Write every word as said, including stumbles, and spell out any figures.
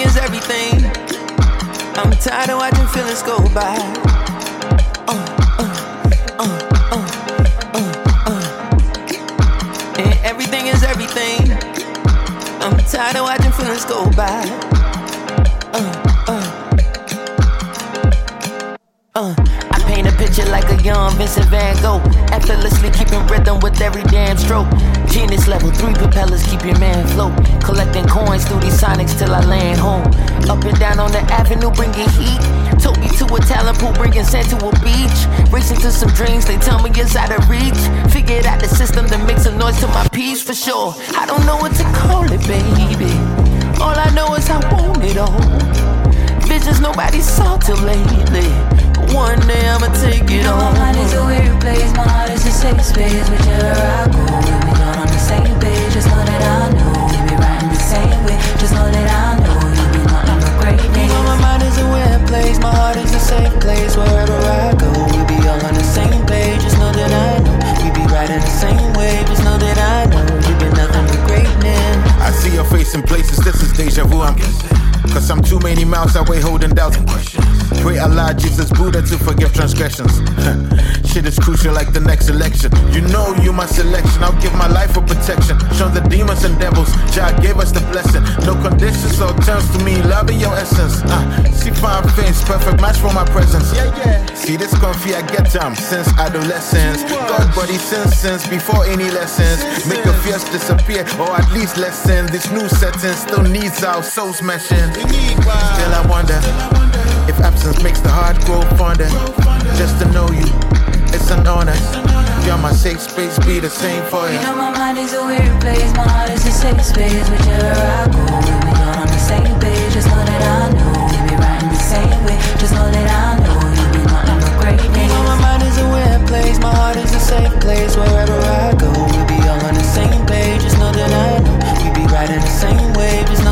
is everything. I'm tired of watching feelings go by. Uh, uh, uh, uh, uh, uh. And everything is everything. I'm tired of watching feelings go by. Uh, uh. Uh, I paint a picture like a young Vincent Van Gogh, effortlessly keeping rhythm with every damn stroke. Genius level, three propellers keep your man float. Collecting coins through these sonics till I land home. Up and down on the avenue, bringing heat. Took me to a talent pool, bringing sand to a beach. Racing to some dreams, they tell me it's out of reach. Figured out the system to make some noise to my piece for sure. I don't know what to call it, baby. All I know is I want it all. Visions nobody saw till lately. One day I'ma take it you know on. My mind is a weird place, my heart is a safe space. Whichever I go, we'll be all on the same page. Just know that I know we'll be riding the same way. Just know that I know you'll be nothing but greatness. You know my mind is a weird place, my heart is a safe place. Wherever I go, we'll be all on the same page. Just know that I know we be riding the same way. Just know that I know you've been nothing but greatness. I see your face in places, this is deja vu, I'm guessing. Cause I'm too many miles away holding doubts and questions. Pray Allah, Jesus, Buddha to forgive transgressions. Shit is crucial like the next election. You know you my selection, I'll give my life for protection. Show the demons and devils, Jah gave us the blessing. No conditions or terms to me, loving your essence. uh, See fine face, perfect match for my presence. Yeah, yeah. See this comfy, I get them since adolescence. God body since since before any lessons. Make your fears disappear or at least lessen. This new setting still needs our souls meshing. Still I wonder if absence makes the heart grow fonder. Just to know you, it's an honor. You're my safe space, be the same for you. You know my mind is a weird place, my heart is a safe space. Whichever I go, we'll be all on the same page. Just know that I know we'll be riding the same way. Just know that I know you'll be nothing but greatness. You know my mind is a weird place, my heart is a safe place. Wherever I go, we'll be all on the same page. Just know that I know we be riding the same way. Just